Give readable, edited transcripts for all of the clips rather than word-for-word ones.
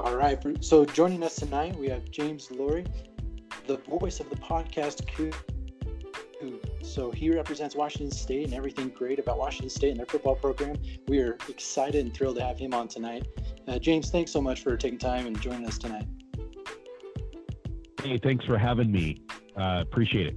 All right. So joining us tonight, we have James Laurie, the voice of the podcast Coup. So he represents Washington State and everything great about Washington State and their football program. We are excited and thrilled to have him on tonight. James, thanks so much for taking time and joining us tonight. Hey, thanks for having me. Appreciate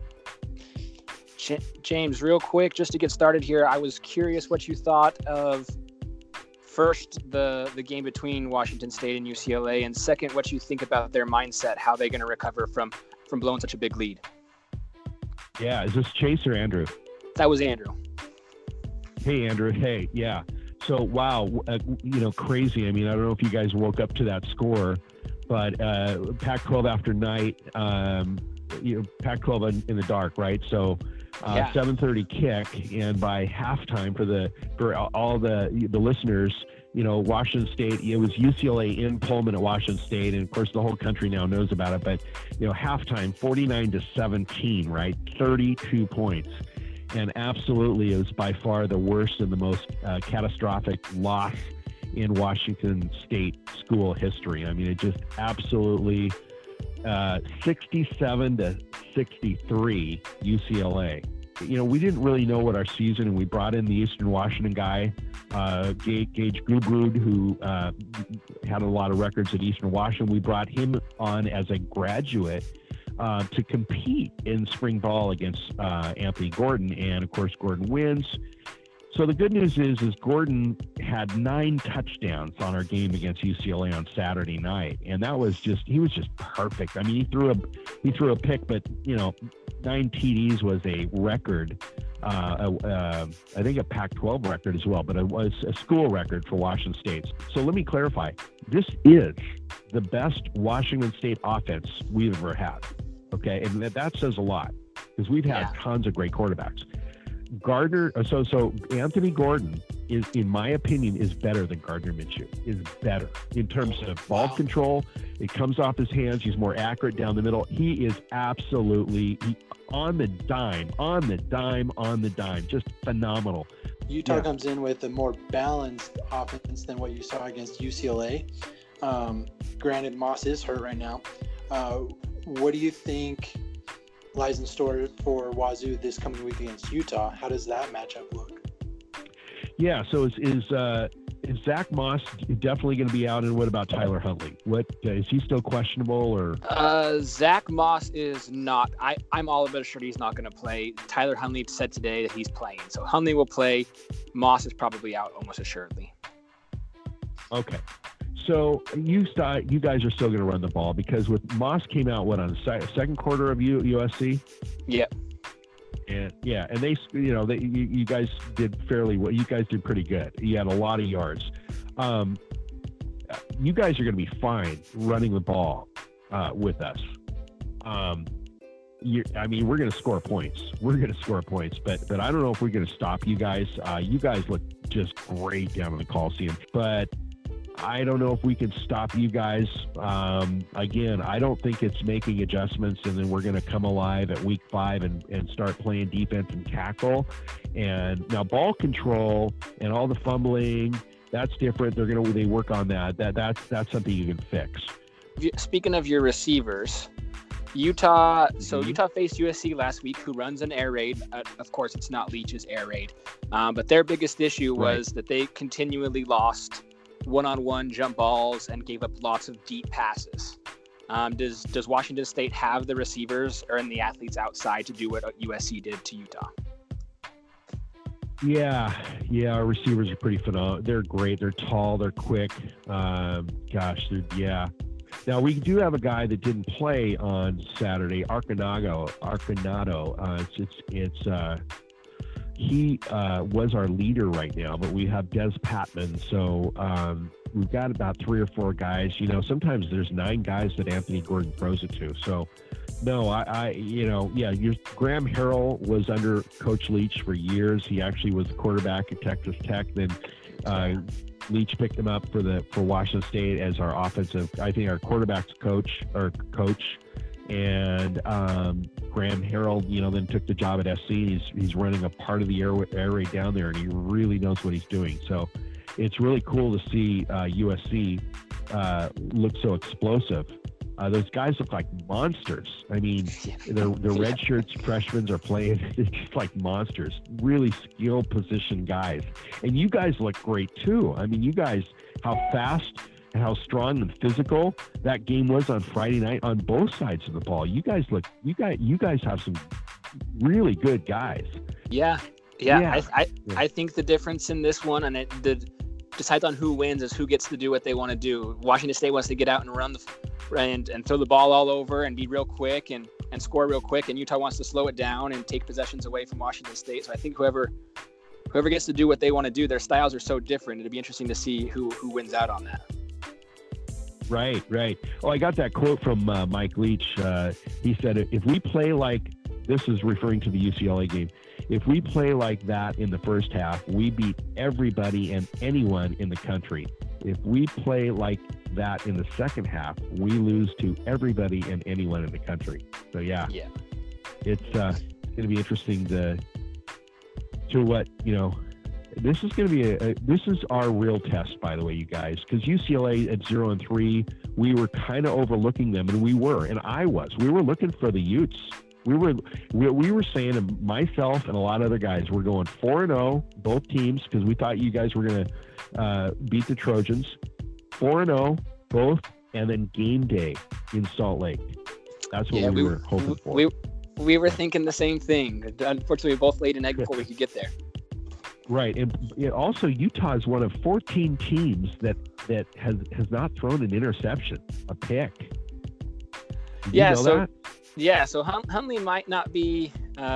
it. James, real quick, just to get started here, I was curious what you thought of first the game between Washington State and UCLA, and second, what you think about their mindset, how they're going to recover from blowing such a big lead. Yeah, is this Chase or Andrew? That was Andrew. Hey, Andrew. Hey, yeah. So, wow, crazy. I mean, I don't know if you guys woke up to that score, but Pac-12 after night, Pac-12 in the dark, right? So 7:30 kick, and by halftime for all the listeners, Washington State, it was UCLA in Pullman at Washington State, and of course the whole country now knows about it, but halftime 49-17, right? 32 points. And absolutely, it was by far the worst and the most catastrophic loss in Washington State school history. I mean, it just absolutely 67-63 UCLA. We didn't really know what our season, and we brought in the Eastern Washington guy, Gage Gubrud, who had a lot of records at Eastern Washington. We brought him on as a graduate to compete in spring ball against Anthony Gordon, and of course Gordon wins. So the good news is Gordon had 9 touchdowns on our game against UCLA on Saturday night, and he was just perfect. I mean, he threw a pick, but 9 TDs was a record. I think a Pac-12 record as well, but it was a school record for Washington State. So let me clarify: this is the best Washington State offense we've ever had. Okay, and that says a lot because we've had tons of great quarterbacks. So Anthony Gordon is, in my opinion, is better than Gardner Minshew. Is better in terms of ball control. It comes off his hands. He's more accurate down the middle. He is absolutely on the dime, just phenomenal. Utah comes in with a more balanced offense than what you saw against UCLA. Granted, Moss is hurt right now. What do you think lies in store for Wazoo this coming week against Utah? How does that matchup look? Yeah, so is Zach Moss definitely going to be out, and what about Tyler Huntley? What is he still questionable or? Zach Moss is not. I'm all but sure he's not going to play. Tyler Huntley said today that he's playing, so Huntley will play. Moss is probably out almost assuredly. Okay. So you guys are still going to run the ball because with Moss came out on the second quarter of USC. Yeah. And they you guys did fairly well. You guys did pretty good. You had a lot of yards. You guys are going to be fine running the ball with us. We're going to score points. But I don't know if we're going to stop you guys. You guys look just great down in the Coliseum, but I don't know if we can stop you guys. Again, I don't think it's making adjustments and then we're going to come alive at week 5 and start playing defense and tackle. And now ball control and all the fumbling, that's different. They work on that. That's something you can fix. Speaking of your receivers, Utah faced USC last week, who runs an air raid. Of course, it's not Leach's air raid. But their biggest issue was that they continually lost one-on-one jump balls and gave up lots of deep passes. Does Washington State have the receivers or the athletes outside to do what USC did to Utah? Yeah, our receivers are pretty phenomenal. They're great. They're tall. They're quick. Now we do have a guy that didn't play on Saturday, Arcanado. He was our leader right now, but we have Des Patman. So we've got about 3 or 4 guys. Sometimes there's 9 guys that Anthony Gordon throws it to. So no, Graham Harrell was under Coach Leach for years. He actually was the quarterback at Texas Tech. Then Leach picked him up for Washington State as our offensive, I think our quarterback's coach. And Graham Harrell, then took the job at SC. He's running a part of the air raid down there, and he really knows what he's doing. So it's really cool to see USC look so explosive. Those guys look like monsters. I mean, the red shirts freshmen are playing just like monsters. Really skilled position guys. And you guys look great too. I mean, you guys, how fast and how strong and physical that game was on Friday night on both sides of the ball. You guys have some really good guys. Yeah. I think the difference in this one, and it decides on who wins, is who gets to do what they want to do. Washington State wants to get out and run and throw the ball all over and be real quick and score real quick, and Utah wants to slow it down and take possessions away from Washington State. So I think whoever gets to do what they want to do, their styles are so different. It'll be interesting to see who wins out on that. Right. Oh, I got that quote from Mike Leach. He said, if we play like, this is referring to the UCLA game, if we play like that in the first half, we beat everybody and anyone in the country. If we play like that in the second half, we lose to everybody and anyone in the country. So it's going to be interesting to what, this is going to be this is our real test, by the way, you guys, because UCLA at 0-3, we were kind of overlooking them, and we were looking for the Utes. We were saying, and myself and a lot of other guys, we're going 4-0, both teams, because we thought you guys were going to beat the Trojans. 4-0, both, and then game day in Salt Lake. That's what we were hoping for. We were thinking the same thing. Unfortunately, we both laid an egg before we could get there. Right, and also Utah is one of 14 teams that has not thrown an interception, a pick. Did you know that? Yeah, so Hundley might not be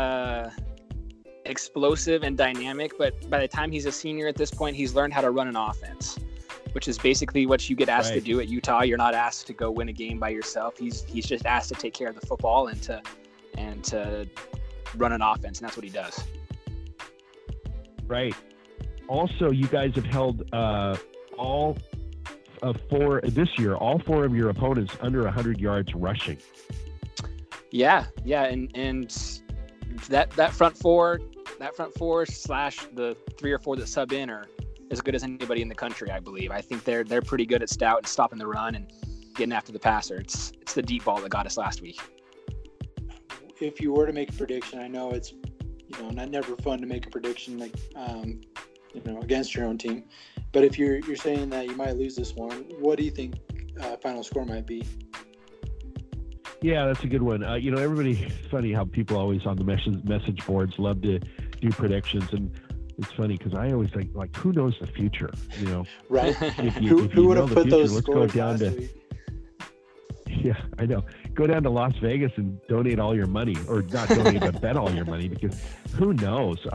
explosive and dynamic, but by the time he's a senior at this point, he's learned how to run an offense, which is basically what you get asked to do at Utah. You're not asked to go win a game by yourself. He's just asked to take care of the football and to run an offense, and that's what he does. Right. Also, you guys have held all four of your opponents under 100 yards rushing. Yeah, and that front four / the 3 or 4 that sub in are as good as anybody in the country, I believe. I think they're pretty good at stout and stopping the run and getting after the passer. It's the deep ball that got us last week. If you were to make a prediction, I know it's not never fun to make a prediction like against your own team, but if you're saying that you might lose this one, what do you think final score might be? Yeah, that's a good one. Everybody, it's funny how people always on the message boards love to do predictions, and it's funny because I always think, like, who knows the future? Right? Who would have put those let's scores go down to week? Yeah, I know. Go down to Las Vegas and donate all your money, or not donate, but bet all your money, because who knows? So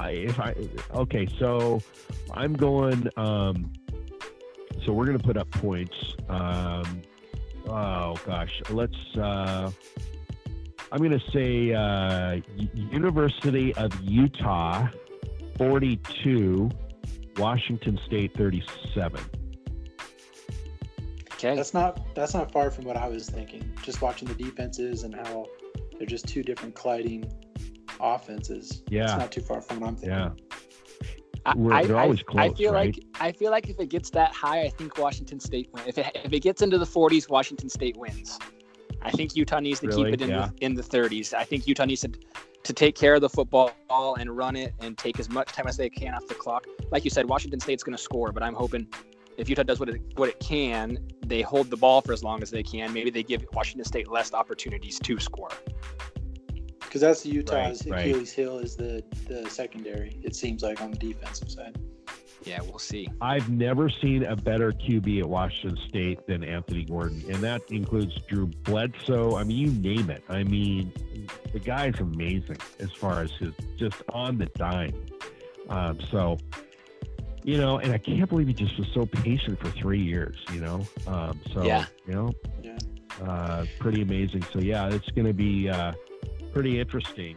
I'm going. So we're going to put up points. Oh gosh, let's. I'm going to say University of Utah 42, Washington State 37. Okay. That's not far from what I was thinking. Just watching the defenses and how they're just two different colliding offenses. Yeah. It's not too far from what I'm thinking. Yeah. They're always close, I feel right? like if it gets that high, I think Washington State wins. If it gets into the 40s, Washington State wins. I think Utah needs to keep it in the 30s. I think Utah needs to take care of the football and run it and take as much time as they can off the clock. Like you said, Washington State's going to score, but I'm hoping if Utah does what it can, they hold the ball for as long as they can. Maybe they give Washington State less opportunities to score. Because that's the Utah's right. Achilles heel is the secondary, it seems like, on the defensive side. Yeah, we'll see. I've never seen a better QB at Washington State than Anthony Gordon, and that includes Drew Bledsoe. I mean, you name it. I mean, the guy's amazing as far as his just on the dime. And I can't believe he just was so patient for 3 years, pretty amazing. So, yeah, it's going to be pretty interesting.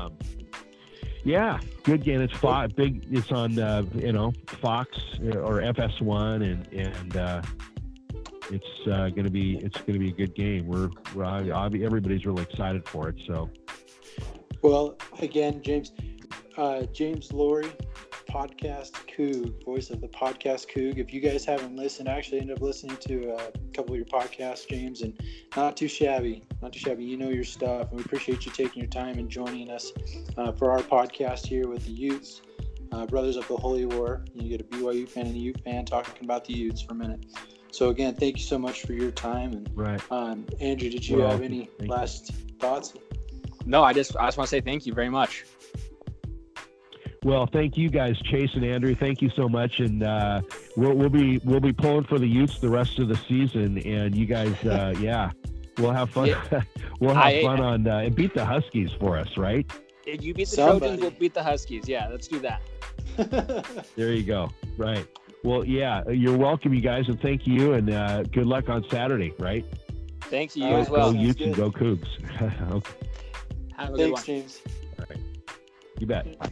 Good game. It's big. It's on, Fox or FS1, and it's going to be a good game. Everybody's really excited for it. So, well, again, James Laurie, Podcast Coug, voice of the Podcast Coug. If you guys haven't listened, I actually ended up listening to a couple of your podcasts, James, and not too shabby. You know your stuff, and we appreciate you taking your time and joining us for our podcast here with the Utes, Brothers of the Holy War. You get a BYU fan and a Ute fan talking about the Utes for a minute. So again, thank you so much for your time. And right. Andrew, did you have any last thoughts? No, I just want to say thank you very much. Well, thank you guys, Chase and Andrew. Thank you so much, and we'll be pulling for the Utes the rest of the season. And you guys, we'll have fun. Yeah. We'll have fun on and beat the Huskies for us, right? If you beat the Trojans, we'll beat the Huskies. Yeah, let's do that. There you go. Right. Well, yeah, you're welcome, you guys, and thank you, and good luck on Saturday. Right. Thanks to you as well. Go Utes and go Cougs. Okay. Have a good one. Thanks, James. All right. You bet.